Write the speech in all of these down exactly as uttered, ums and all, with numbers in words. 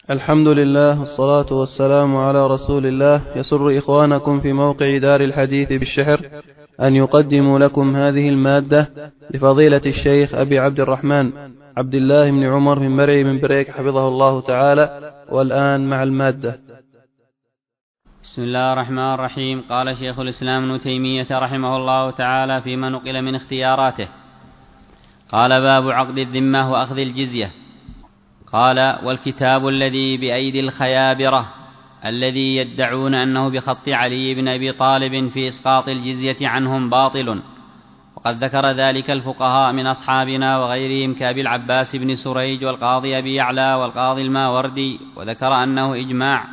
الحمد لله والصلاة والسلام على رسول الله. يسر إخوانكم في موقع دار الحديث بالشحر أن يقدموا لكم هذه المادة لفضيلة الشيخ أبي عبد الرحمن عبد الله بن عمر من مرعي من بريك حفظه الله تعالى. والآن مع المادة. بسم الله الرحمن الرحيم. قال شيخ الإسلام ابن تيمية رحمه الله تعالى فيما نقل من اختياراته، قال: باب عقد الذمة وأخذ الجزية. قال: والكتاب الذي بأيدي الخيابرة الذي يدعون أنه بخط علي بن أبي طالب في إسقاط الجزية عنهم باطل، وقد ذكر ذلك الفقهاء من أصحابنا وغيرهم كأبي العباس بن سريج والقاضي أبي يعلى والقاضي الماوردي، وذكر أنه إجماع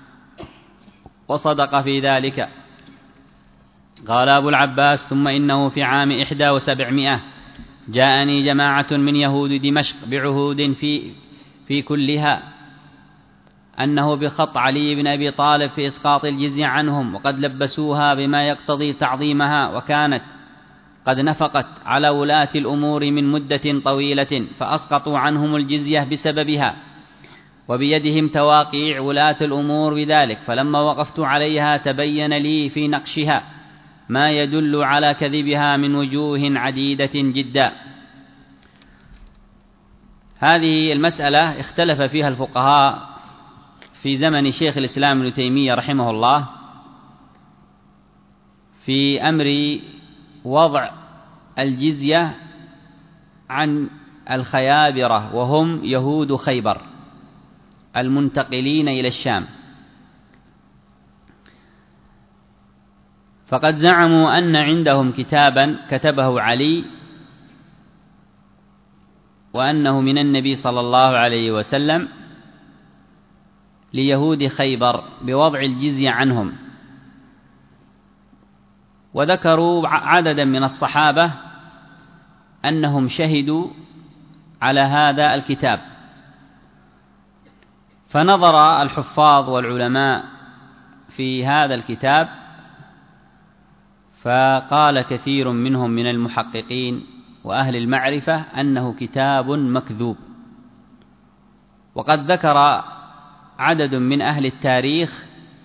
وصدق في ذلك. قال أبو العباس: ثم إنه في عام إحدى وسبعمائة جاءني جماعة من يهود دمشق بعهود في في كلها أنه بخط علي بن أبي طالب في إسقاط الجزية عنهم، وقد لبسوها بما يقتضي تعظيمها، وكانت قد نفقت على ولاة الأمور من مدة طويلة، فأسقطوا عنهم الجزية بسببها، وبيدهم تواقيع ولاة الأمور بذلك. فلما وقفت عليها تبين لي في نقشها ما يدل على كذبها من وجوه عديدة جدا. هذه المسألة اختلف فيها الفقهاء في زمن شيخ الإسلام ابن تيمية رحمه الله في أمر وضع الجزية عن الخيابرة، وهم يهود خيبر المنتقلين إلى الشام. فقد زعموا أن عندهم كتابا كتبه علي وأنه من النبي صلى الله عليه وسلم ليهود خيبر بوضع الجزية عنهم، وذكروا عددا من الصحابة أنهم شهدوا على هذا الكتاب. فنظر الحفاظ والعلماء في هذا الكتاب، فقال كثير منهم من المحققين وأهل المعرفة أنه كتاب مكذوب. وقد ذكر عدد من أهل التاريخ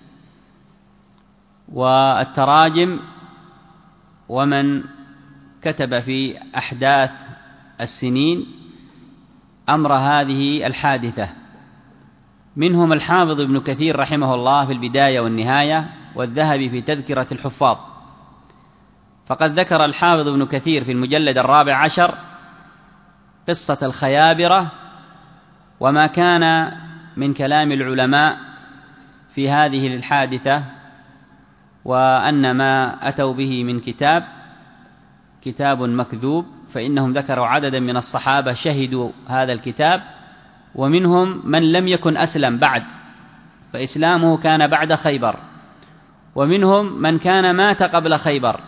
والتراجم ومن كتب في أحداث السنين أمر هذه الحادثة، منهم الحافظ ابن كثير رحمه الله في البداية والنهاية، والذهبي في تذكرة الحفاظ. فقد ذكر الحافظ ابن كثير في المجلد الرابع عشر قصة الخيابرة وما كان من كلام العلماء في هذه الحادثة، وأن ما أتوا به من كتاب كتاب مكذوب، فإنهم ذكروا عددا من الصحابة شهدوا هذا الكتاب، ومنهم من لم يكن أسلم بعد، فإسلامه كان بعد خيبر، ومنهم من كان مات قبل خيبر،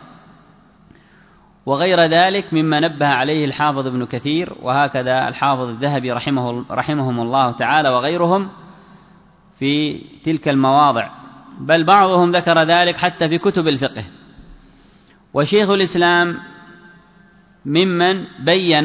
وغير ذلك مما نبه عليه الحافظ ابن كثير، وهكذا الحافظ الذهبي رحمه رحمهم الله تعالى وغيرهم في تلك المواضع، بل بعضهم ذكر ذلك حتى في كتب الفقه. وشيخ الإسلام ممن بين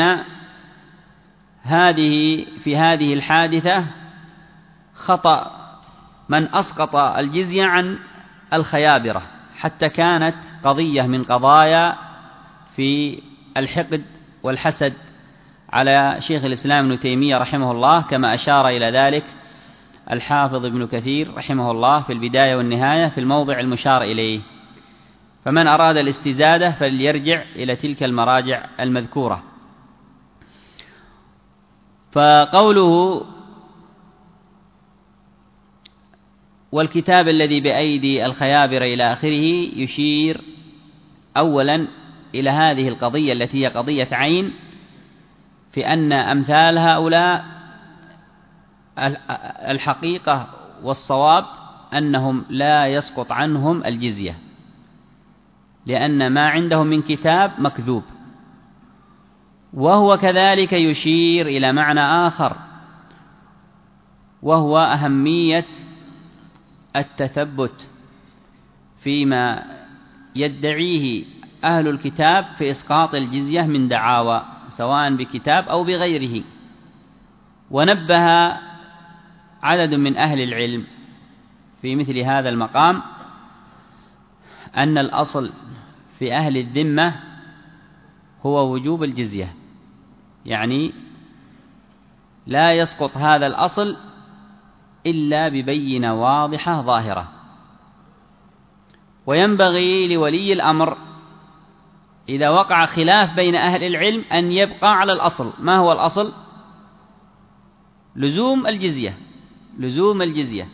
هذه في هذه الحادثة خطأ من أسقط الجزية عن الخيابرة، حتى كانت قضية من قضايا في الحقد والحسد على شيخ الإسلام ابن تيمية رحمه الله، كما أشار إلى ذلك الحافظ ابن كثير رحمه الله في البداية والنهاية في الموضع المشار إليه. فمن أراد الاستزادة فليرجع إلى تلك المراجع المذكورة. فقوله والكتاب الذي بأيدي الخيابر إلى آخره يشير أولا إلى هذه القضية التي هي قضية عين، في أن أمثال هؤلاء الحقيقة والصواب أنهم لا يسقط عنهم الجزية، لأن ما عندهم من كتاب مكذوب. وهو كذلك يشير إلى معنى آخر، وهو أهمية التثبت فيما يدعيه أهل الكتاب في إسقاط الجزية من دعاوى، سواء بكتاب أو بغيره. ونبه عدد من أهل العلم في مثل هذا المقام أن الأصل في أهل الذمة هو وجوب الجزية، يعني لا يسقط هذا الأصل إلا ببينة واضحة ظاهرة. وينبغي لولي الأمر إذا وقع خلاف بين أهل العلم أن يبقى على الأصل. ما هو الأصل؟ لزوم الجزية، لزوم الجزية.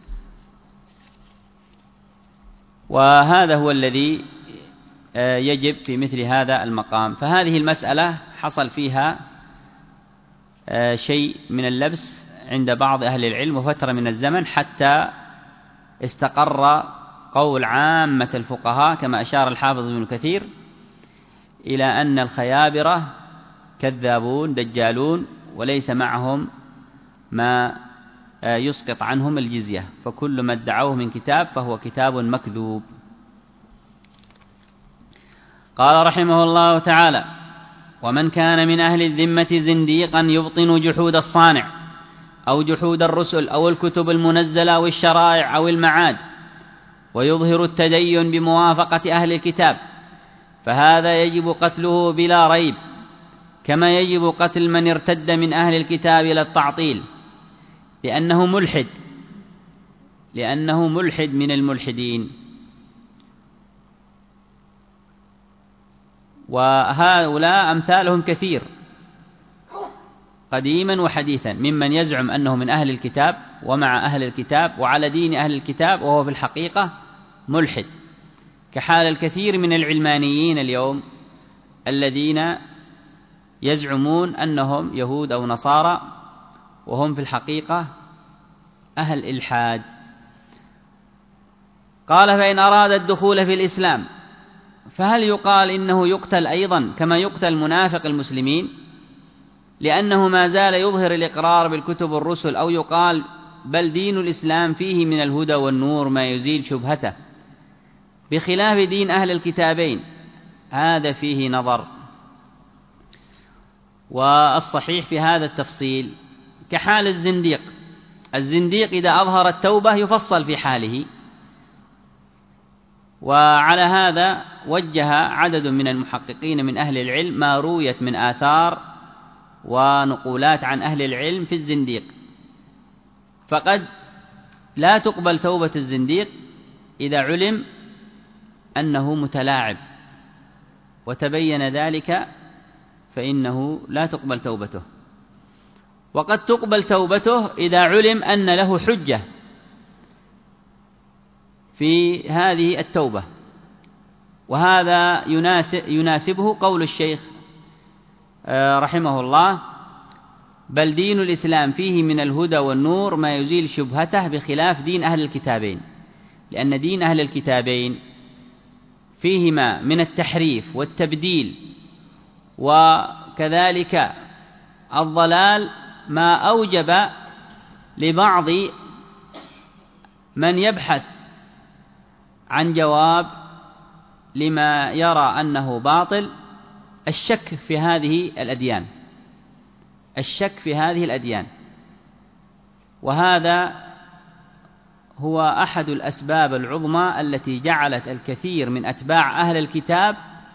وهذا هو الذي يجب في مثل هذا المقام. فهذه المسألة حصل فيها شيء من اللبس عند بعض أهل العلم وفترة من الزمن حتى استقر قول عامة الفقهاء كما أشار الحافظ ابن كثير إلى أن الخيابرة كذابون دجالون وليس معهم ما يسقط عنهم الجزية، فكل ما ادعوه من كتاب فهو كتاب مكذوب. قال رحمه الله تعالى: ومن كان من أهل الذمة زنديقا يبطن جحود الصانع أو جحود الرسل أو الكتب المنزلة أو الشرائع أو المعاد ويظهر التدين بموافقة أهل الكتاب، فهذا يجب قتله بلا ريب، كما يجب قتل من ارتد من أهل الكتاب إلى التعطيل، لأنه ملحد لأنه ملحد من الملحدين. وهؤلاء أمثالهم كثير قديما وحديثا ممن يزعم أنه من أهل الكتاب ومع أهل الكتاب وعلى دين أهل الكتاب وهو في الحقيقة ملحد، كحال الكثير من العلمانيين اليوم الذين يزعمون أنهم يهود أو نصارى وهم في الحقيقة أهل إلحاد. قال: فإن أراد الدخول في الإسلام فهل يقال إنه يقتل أيضا كما يقتل منافق المسلمين لأنه ما زال يظهر الإقرار بالكتب الرسل، أو يقال بل دين الإسلام فيه من الهدى والنور ما يزيل شبهته بخلاف دين أهل الكتابين؟ هذا فيه نظر. والصحيح في هذا التفصيل كحال الزنديق. الزنديق إذا أظهر التوبة يفصل في حاله. وعلى هذا وجه عدد من المحققين من أهل العلم ما رويت من آثار ونقولات عن أهل العلم في الزنديق، فقد لا تقبل توبة الزنديق إذا علم أنه متلاعب وتبين ذلك فإنه لا تقبل توبته، وقد تقبل توبته إذا علم أن له حجة في هذه التوبة. وهذا يناسبه قول الشيخ رحمه الله: بل دين الإسلام فيه من الهدى والنور ما يزيل شبهته بخلاف دين أهل الكتابين، لأن دين أهل الكتابين فيهما من التحريف والتبديل وكذلك الضلال ما أوجب لبعض من يبحث عن جواب لما يرى أنه باطل الشك في هذه الأديان الشك في هذه الأديان وهذا هو أحد الأسباب العظمى التي جعلت الكثير من أتباع أهل الكتاب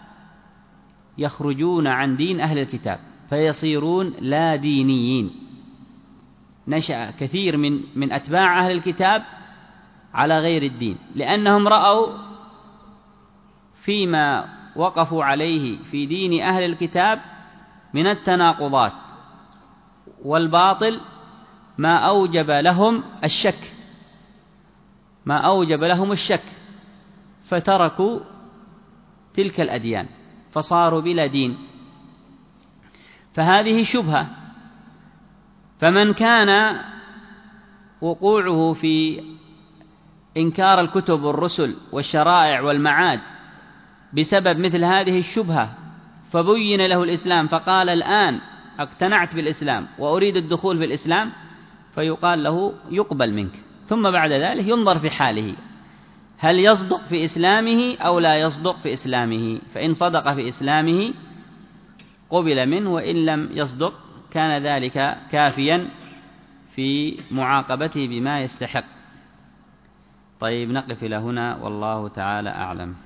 يخرجون عن دين أهل الكتاب فيصيرون لا دينيين. نشأ كثير من من أتباع أهل الكتاب على غير الدين، لأنهم رأوا فيما وقفوا عليه في دين أهل الكتاب من التناقضات والباطل ما أوجب لهم الشك ما أوجب لهم الشك فتركوا تلك الأديان فصاروا بلا دين. فهذه شبهة. فمن كان وقوعه في إنكار الكتب والرسل والشرائع والمعاد بسبب مثل هذه الشبهة فبين له الإسلام فقال الآن اقتنعت بالإسلام وأريد الدخول في الإسلام، فيقال له يقبل منك، ثم بعد ذلك ينظر في حاله هل يصدق في إسلامه أو لا يصدق في إسلامه، فإن صدق في إسلامه قبل منه، وإن لم يصدق كان ذلك كافيا في معاقبته بما يستحق. طيب، نقف إلى هنا والله تعالى أعلم.